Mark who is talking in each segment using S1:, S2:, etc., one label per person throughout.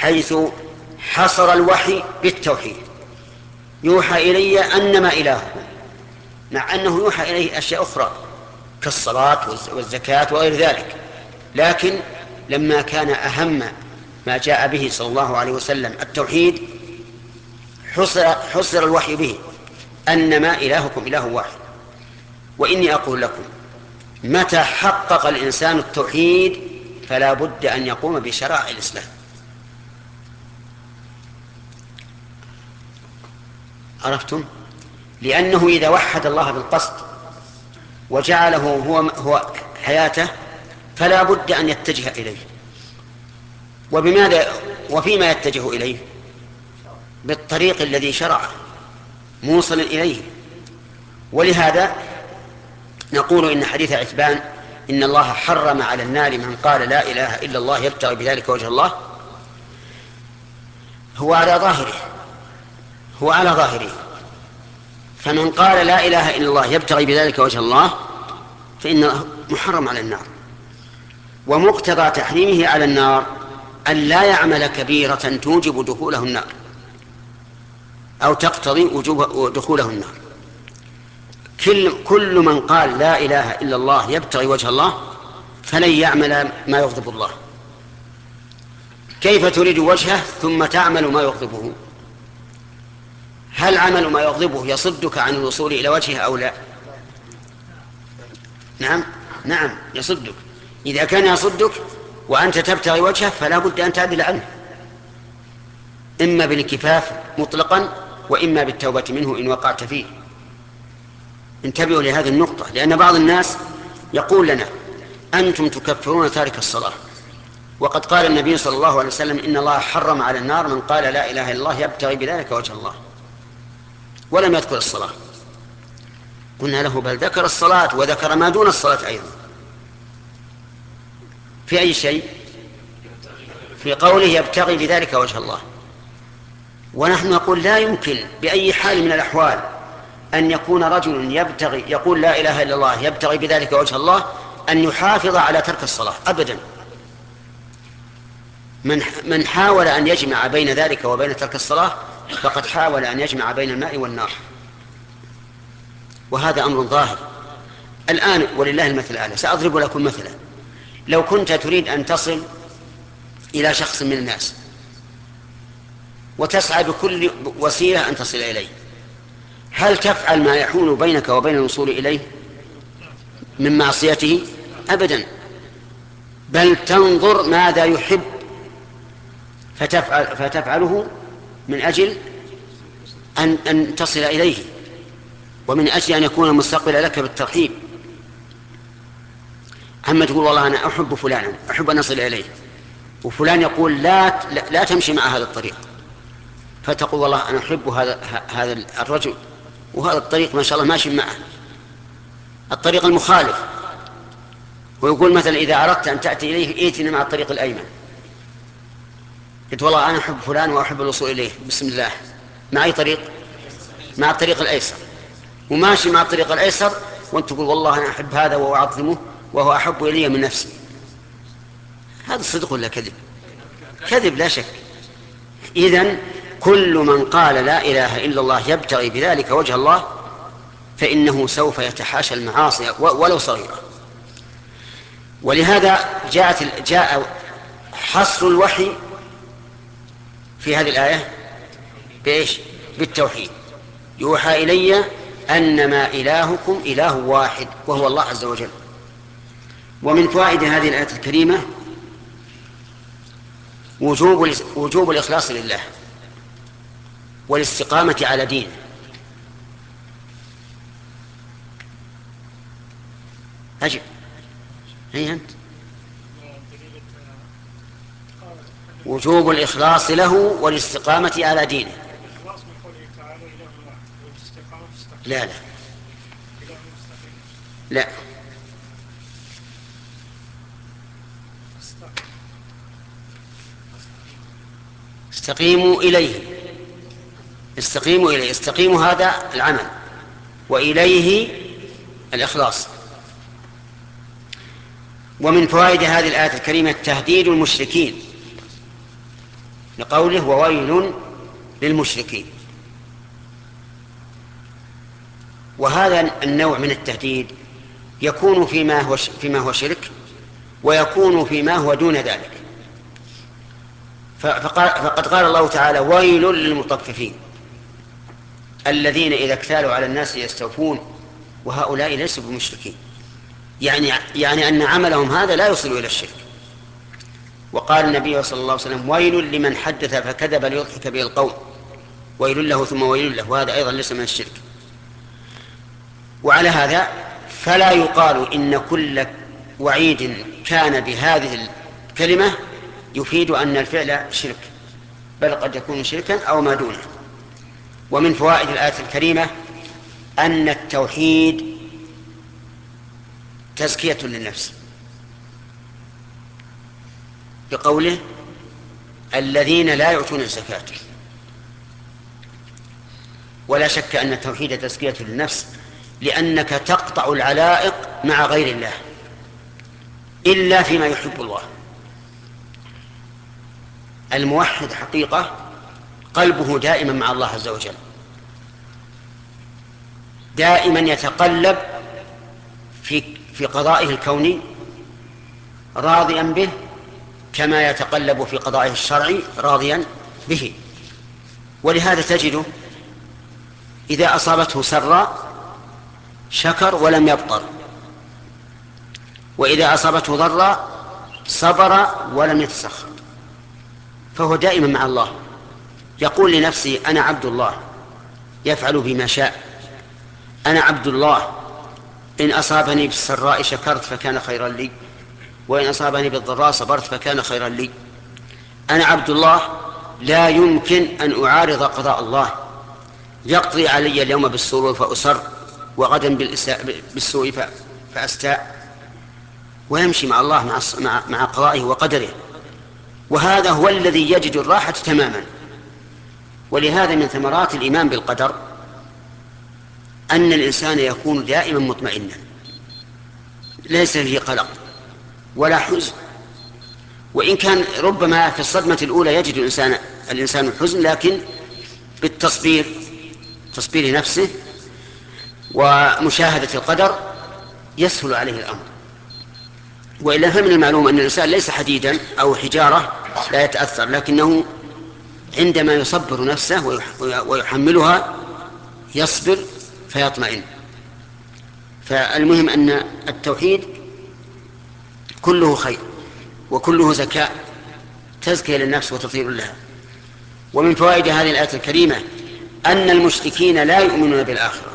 S1: حيث حصر الوحي بالتوحيد. يوحى إلي أنما إلهكم، مع أنه يوحى إليه أشياء أخرى كالصلاة والزكاة وغير ذلك، لكن لما كان أهم ما جاء به صلى الله عليه وسلم التوحيد حصر الوحي به أنما إلهكم إله واحد. وإني أقول لكم متى حقق الإنسان التوحيد فلا بد أن يقوم بشرائع الإسلام. عرفتم؟ لأنه إذا وحد الله بالقصد وجعله هو حياته فلا بد أن يتجه إليه. وبماذا وفيما يتجه إليه؟ بالطريق الذي شرعه موصل إليه. ولهذا نقول إن حديث عتبان إن الله حرم على النار من قال لا إله إلا الله يبتغي بذلك وجه الله هو على ظاهره. فمن قال لا إله إلا الله يبتغي بذلك وجه الله فإنه محرم على النار. ومقتضى تحريمه على النار أن لا يعمل كبيرة توجب دخوله النار أو تقتضي وجوب دخوله النار. كل من قال لا إله إلا الله يبتغي وجه الله فلن يعمل ما يغضب الله. كيف تريد وجهه ثم تعمل ما يغضبه؟ هل عمل ما يغضبه يصدك عن الوصول إلى وجهه أو لا؟ نعم يصدك. إذا كان يصدك وأنت تبتغي وجهه فلا بد أن تعدل عنه، إما بالكفاف مطلقا وإما بالتوبة منه إن وقعت فيه. انتبهوا لهذه النقطة، لأن بعض الناس يقول لنا أنتم تكفرون تارك الصلاة، وقد قال النبي صلى الله عليه وسلم إن الله حرم على النار من قال لا إله إلا الله يبتغي بذلك وجه الله، ولم يذكر الصلاة. قلنا له بل ذكر الصلاة وذكر ما دون الصلاة أيضا. في أي شيء؟ في قوله يبتغي بذلك وجه الله. ونحن نقول لا يمكن بأي حال من الأحوال أن يكون رجل يقول لا إله إلا الله يبتغي بذلك وجه الله أن يحافظ على ترك الصلاة أبدا. من حاول أن يجمع بين ذلك وبين ترك الصلاة فقد حاول أن يجمع بين الماء والنار، وهذا أمر ظاهر. الآن ولله المثل الأعلى، سأضرب لكم مثلا. لو كنت تريد أن تصل إلى شخص من الناس وتسعى بكل وسيلة أن تصل إليه، هل تفعل ما يحول بينك وبين الوصول إليه من معصيته؟ أبدا، بل تنظر ماذا يحب فتفعله من أجل أن تصل إليه، ومن أجل أن يكون المستقبل لك بالترحيب. أما تقول والله أنا أحب فلانا أحب أن أصل إليه، وفلان يقول لا تمشي مع هذا الطريق، فتقول والله أنا أحب هذا الرجل وهذا الطريق ما شاء الله ماشي معه الطريق المخالف، ويقول مثلا إذا أردت أن تأتي إليه ائتنا مع الطريق الأيمن. قلت والله أنا أحب فلان وأحب الوصول إليه، بسم الله، مع أي طريق؟ مع الطريق الأيسر، وماشي مع الطريق الأيسر وأنت تقول والله أنا أحب هذا وأعظمه وهو أحب إلي من نفسي. هذا صدق ولا كذب؟ كذب لا شك. إذن كل من قال لا إله إلا الله يبتغي بذلك وجه الله فإنه سوف يتحاشى المعاصي ولو صغيرة. ولهذا جاء حصر الوحي في هذه الآية بإيش؟ بالتوحيد. يوحى إلي أنما إلهكم إله واحد وهو الله عز وجل. ومن فوائد هذه الآية الكريمة وجوب الإخلاص لله والاستقامة على دينه. أجب هي أنت. وجوب الإخلاص له والاستقامة على دينه. لا استقيموا إليه. استقيموا هذا العمل، وإليه الإخلاص. ومن فوائد هذه الآية الكريمة تهديد المشركين لقوله وويل للمشركين. وهذا النوع من التهديد يكون فيما هو شرك، ويكون فيما هو دون ذلك. فقد قال الله تعالى ويل للمطففين الذين إذا اكتالوا على الناس يستوفون وهؤلاء ليسوا بمشركين، يعني أن عملهم هذا لا يصل إلى الشرك. وقال النبي صلى الله عليه وسلم ويل لمن حدث فكذب ليضحك به القوم، ويل له ثم ويل له، وهذا أيضا ليس من الشرك. وعلى هذا فلا يقال إن كل وعيد كان بهذه الكلمة يفيد أن الفعل شرك، بل قد يكون شركا أو ما دونه. ومن فوائد الآية الكريمة أن التوحيد تزكية للنفس، بقوله الذين لا يؤتون الزكاة. ولا شك أن التوحيد تزكية للنفس، لأنك تقطع العلائق مع غير الله إلا فيما يحب الله. الموحد حقيقة قلبه دائما مع الله عز وجل، دائما يتقلب في قضائه الكوني راضيا به، كما يتقلب في قضائه الشرعي راضيا به. ولهذا تجده إذا أصابته سراء شكر ولم يبطر، وإذا أصابته ضراء صبر ولم يتسخط، فهو دائما مع الله. يقول لنفسه أنا عبد الله يفعل بما شاء، أنا عبد الله إن أصابني بالسراء شكرت فكان خيرا لي، وإن أصابني بالضراء صبرت فكان خيرا لي. أنا عبد الله لا يمكن أن أعارض قضاء الله، يقضي علي اليوم بالسرور فأسر وغدا بالسوء فأستاء، ويمشي مع الله مع قضائه وقدره. وهذا هو الذي يجد الراحة تماما. ولهذا من ثمرات الإيمان بالقدر أن الإنسان يكون دائما مطمئنا، ليس فيه قلق ولا حزن. وإن كان ربما في الصدمة الأولى يجد الإنسان الحزن، لكن بالتصبير، تصبير نفسه ومشاهدة القدر يسهل عليه الأمر. وإلا فمن المعلوم أن الإنسان ليس حديدا أو حجارة لا يتأثر، لكنه عندما يصبر نفسه ويحملها يصبر فيطمئن. فالمهم أن التوحيد كله خير وكله زكاة، تزكية للنفس وتطهير لها. ومن فوائد هذه الآية الكريمة أن المشركين لا يؤمنون بالآخرة،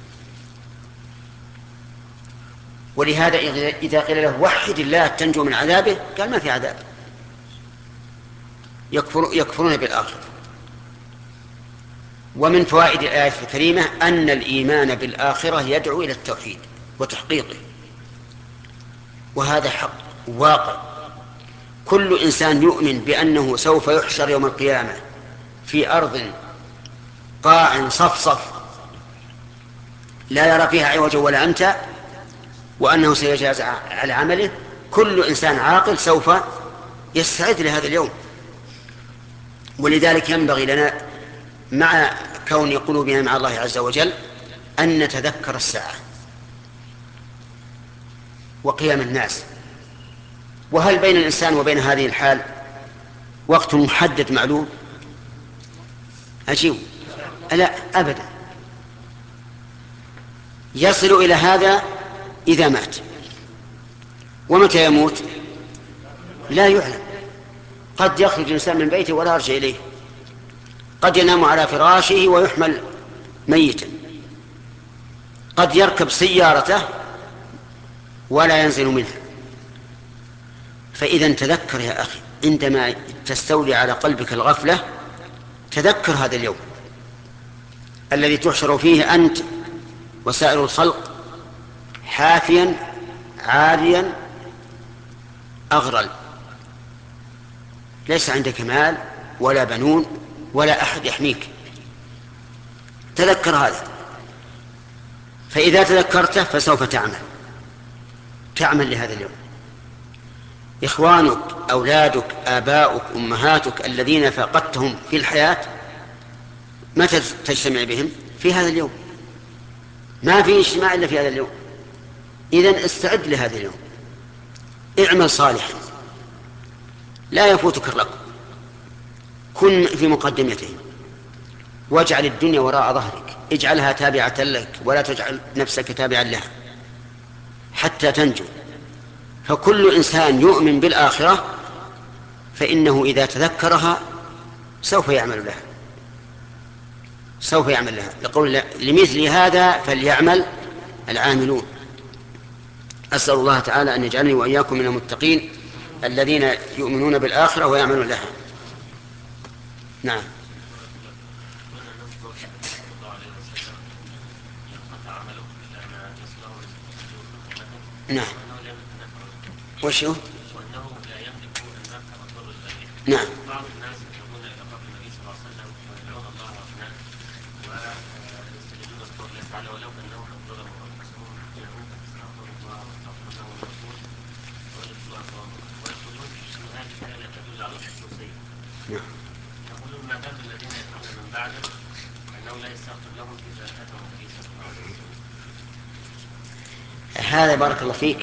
S1: ولهذا إذا قيل له وحد الله تنجو من عذابه قال ما في عذاب، يكفرون بالآخرة. ومن فوائد الآية الكريمة أن الإيمان بالآخرة يدعو إلى التوحيد وتحقيقه، وهذا حق واقع. كل إنسان يؤمن بأنه سوف يحشر يوم القيامة في أرض قاع صفصف لا يرى فيها عوجا ولا أمتا، وأنه سيجازى على عمله. كل إنسان عاقل سوف يستعد لهذا اليوم. ولذلك ينبغي لنا مع كون قلوبنا مع الله عز وجل أن نتذكر الساعة وقيام الناس. وهل بين الإنسان وبين هذه الحال وقت محدد معلوم؟ أجيب لا أبدا. يصل إلى هذا إذا مات. ومتى يموت لا يعلم. قد يخرج الإنسان من بيته ولا يرجع إليه، قد ينام على فراشه ويحمل ميتا، قد يركب سيارته ولا ينزل منها. فإذا تذكر يا أخي عندما تستولي على قلبك الغفلة، تذكر هذا اليوم الذي تحشر فيه أنت وسائر الخلق حافيا عاريا أغرل، ليس عندك مال ولا بنون ولا أحد يحميك. تذكر هذا، فإذا تذكرته فسوف تعمل لهذا اليوم. إخوانك، أولادك، آباؤك، أمهاتك الذين فقدتهم في الحياة متى تجتمع بهم؟ في هذا اليوم. ما في اجتماع إلا في هذا اليوم. إذن استعد لهذا اليوم، اعمل صالحا لا يفوتك الرقم، كن في مقدمته، واجعل الدنيا وراء ظهرك، اجعلها تابعة لك ولا تجعل نفسك تابعا لها حتى تنجو. فكل إنسان يؤمن بالآخرة فإنه إذا تذكرها سوف يعمل لها، سوف يعمل لها، لقول لمثل هذا فليعمل العاملون. أسأل الله تعالى أن يجعلني وإياكم من المتقين الذين يؤمنون بالآخرة ويعملون لها. نعم. نعم. وش هو؟ نعم. بعض الناس يذهبون الى قبر النبي صلى الله عليه وسلم ويدعون الله هناك ويستجيبون القول الله تعالى ولو انهم قد ظلموا انفسهم جاءوك فاستغفروا الله واستغفر لهم الرسول ويقول الله ثوابهم ويقولون ان هذه الايه لا تدل على الخصوصيه. يقولون ما بال الذين ياتون من بعده انه لا يستغفر لهم اذا اتوا النبي صلى الله عليه وسلم. هذا بارك الله فيك